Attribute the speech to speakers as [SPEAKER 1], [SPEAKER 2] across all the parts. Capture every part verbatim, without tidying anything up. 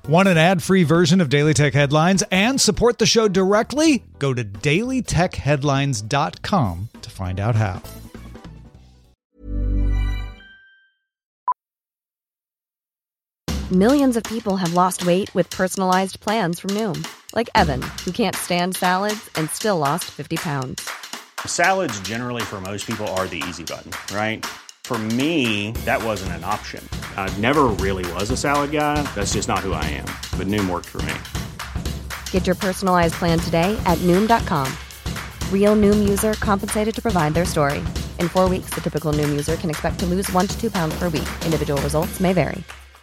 [SPEAKER 1] Want an ad-free version of Daily Tech Headlines and support the show directly? Go to daily tech headlines dot com to find out how.
[SPEAKER 2] Millions of people have lost weight with personalized plans from Noom. Like Evan, who can't stand salads and still lost fifty pounds.
[SPEAKER 3] Salads generally for most people are the easy button, right? For me, that wasn't an option. I never really was a salad guy. That's just not who I am. But Noom worked for me.
[SPEAKER 2] Get your personalized plan today at Noom dot com. Real Noom user compensated to provide their story. In four weeks, the typical Noom user can expect to lose one to two pounds per week. Individual results may vary.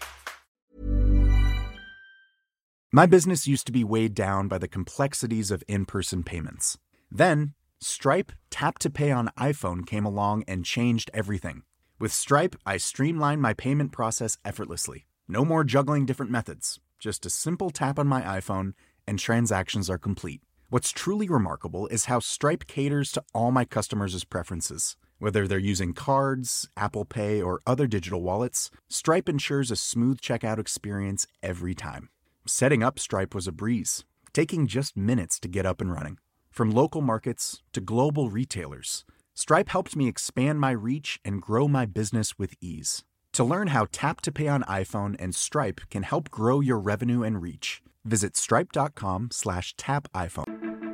[SPEAKER 4] My business used to be weighed down by the complexities of in-person payments. Then, Stripe Tap to Pay on iPhone came along and changed everything. With Stripe, I streamlined my payment process effortlessly. No more juggling different methods. Just a simple tap on my iPhone and transactions are complete. What's truly remarkable is how Stripe caters to all my customers' preferences. Whether they're using cards, Apple Pay, or other digital wallets, Stripe ensures a smooth checkout experience every time. Setting up Stripe was a breeze, taking just minutes to get up and running. From local markets to global retailers, Stripe helped me expand my reach and grow my business with ease. To learn how Tap to Pay on iPhone and Stripe can help grow your revenue and reach, visit stripe.com slash tap iPhone.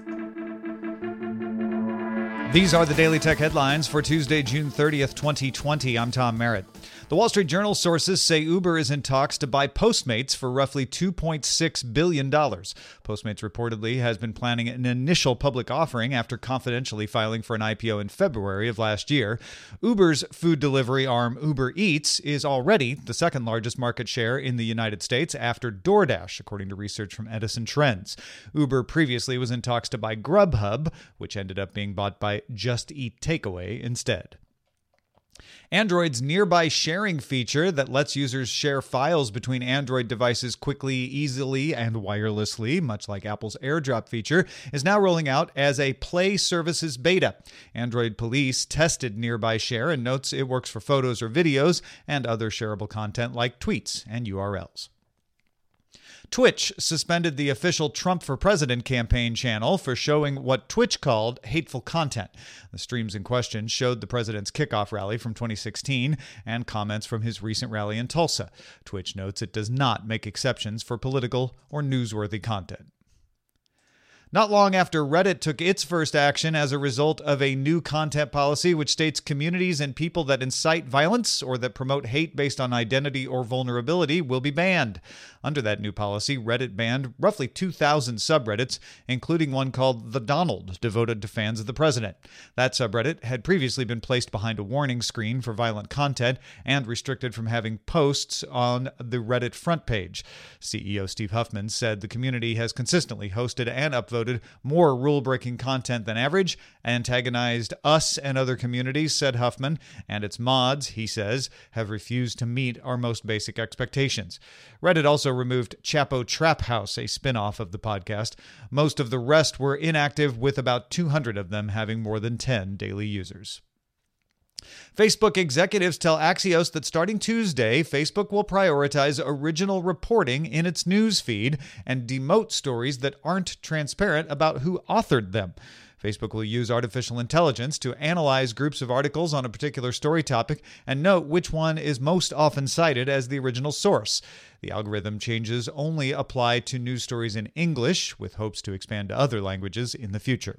[SPEAKER 1] These are the Daily Tech Headlines for Tuesday, June thirtieth, twenty twenty. I'm Tom Merritt. The Wall Street Journal sources say Uber is in talks to buy Postmates for roughly two point six billion dollars. Postmates reportedly has been planning an initial public offering after confidentially filing for an I P O in February of last year. Uber's food delivery arm, Uber Eats, is already the second largest market share in the United States after DoorDash, according to research from Edison Trends. Uber previously was in talks to buy Grubhub, which ended up being bought by Just Eat Takeaway instead. Android's nearby sharing feature that lets users share files between Android devices quickly, easily, and wirelessly, much like Apple's AirDrop feature, is now rolling out as a Play Services beta. Android Police tested Nearby Share and notes it works for photos or videos and other shareable content like tweets and U R Ls. Twitch suspended the official Trump for President campaign channel for showing what Twitch called hateful content. The streams in question showed the president's kickoff rally from twenty sixteen and comments from his recent rally in Tulsa. Twitch notes it does not make exceptions for political or newsworthy content. Not long after Reddit took its first action as a result of a new content policy which states communities and people that incite violence or that promote hate based on identity or vulnerability will be banned. Under that new policy, Reddit banned roughly two thousand subreddits, including one called The Donald, devoted to fans of the president. That subreddit had previously been placed behind a warning screen for violent content and restricted from having posts on the Reddit front page. C E O Steve Huffman said the community has consistently hosted and upvoted more rule-breaking content than average, antagonized us and other communities, said Huffman, and its mods, he says, have refused to meet our most basic expectations. Reddit also removed Chapo Trap House, a spin-off of the podcast. Most of the rest were inactive, with about two hundred of them having more than ten daily users. Facebook executives tell Axios that starting Tuesday, Facebook will prioritize original reporting in its news feed and demote stories that aren't transparent about who authored them. Facebook will use artificial intelligence to analyze groups of articles on a particular story topic and note which one is most often cited as the original source. The algorithm changes only apply to news stories in English, with hopes to expand to other languages in the future.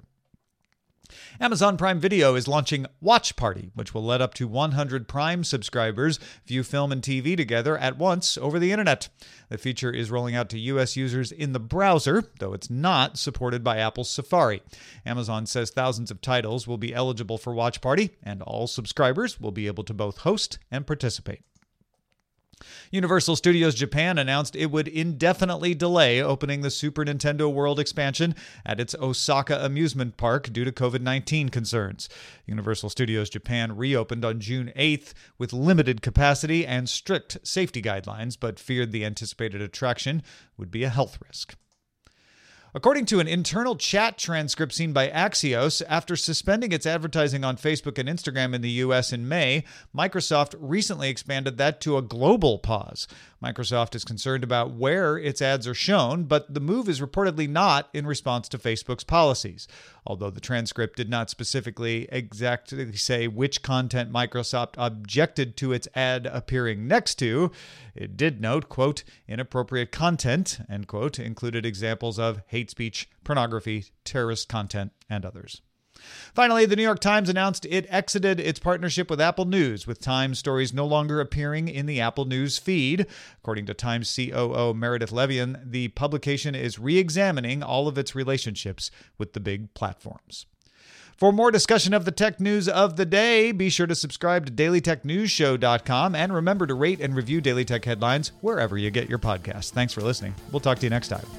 [SPEAKER 1] Amazon Prime Video is launching Watch Party, which will let up to one hundred Prime subscribers view film and T V together at once over the internet. The feature is rolling out to U S users in the browser, though it's not supported by Apple's Safari. Amazon says thousands of titles will be eligible for Watch Party, and all subscribers will be able to both host and participate. Universal Studios Japan announced it would indefinitely delay opening the Super Nintendo World expansion at its Osaka amusement park due to covid nineteen concerns. Universal Studios Japan reopened on June eighth with limited capacity and strict safety guidelines, but feared the anticipated attraction would be a health risk. According to an internal chat transcript seen by Axios, after suspending its advertising on Facebook and Instagram in the U S in May, Microsoft recently expanded that to a global pause. Microsoft is concerned about where its ads are shown, but the move is reportedly not in response to Facebook's policies. Although the transcript did not specifically exactly say which content Microsoft objected to its ad appearing next to, it did note, quote, inappropriate content, end quote, included examples of hate speech, pornography, terrorist content, and others. Finally, the New York Times announced it exited its partnership with Apple News, with Times stories no longer appearing in the Apple News feed. According to Times C O O Meredith Levien, the publication is re-examining all of its relationships with the big platforms. For more discussion of the tech news of the day, be sure to subscribe to daily tech news show dot com and remember to rate and review Daily Tech Headlines wherever you get your podcasts. Thanks for listening. We'll talk to you next time.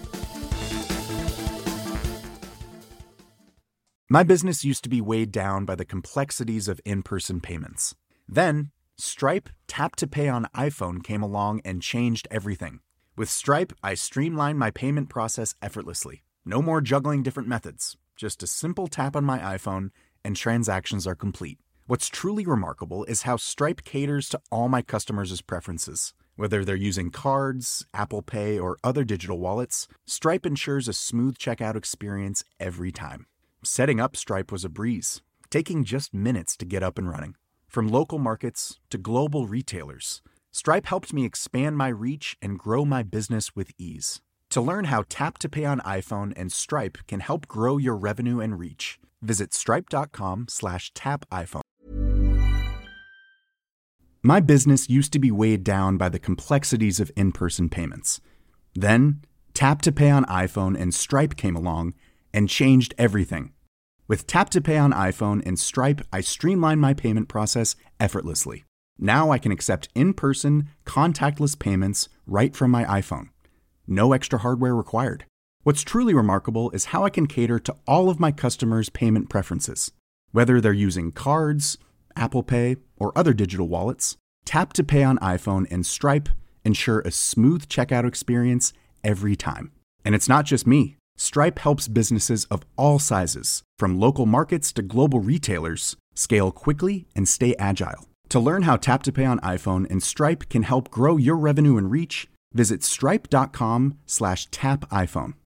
[SPEAKER 4] My business used to be weighed down by the complexities of in-person payments. Then, Stripe Tap to Pay on iPhone came along and changed everything. With Stripe, I streamlined my payment process effortlessly. No more juggling different methods. Just a simple tap on my iPhone and transactions are complete. What's truly remarkable is how Stripe caters to all my customers' preferences. Whether they're using cards, Apple Pay, or other digital wallets, Stripe ensures a smooth checkout experience every time. Setting up Stripe was a breeze, taking just minutes to get up and running. From local markets to global retailers, Stripe helped me expand my reach and grow my business with ease. To learn how Tap to Pay on iPhone and Stripe can help grow your revenue and reach, visit stripe.com slash tap iPhone. My business used to be weighed down by the complexities of in-person payments. Then, Tap to Pay on iPhone and Stripe came along and changed everything. With Tap to Pay on iPhone and Stripe, I streamlined my payment process effortlessly. Now I can accept in-person, contactless payments right from my iPhone. No extra hardware required. What's truly remarkable is how I can cater to all of my customers' payment preferences. Whether they're using cards, Apple Pay, or other digital wallets, Tap to Pay on iPhone and Stripe ensure a smooth checkout experience every time. And it's not just me. Stripe helps businesses of all sizes, from local markets to global retailers, scale quickly and stay agile. To learn how Tap to Pay on iPhone and Stripe can help grow your revenue and reach, visit stripe.com slash tap iPhone.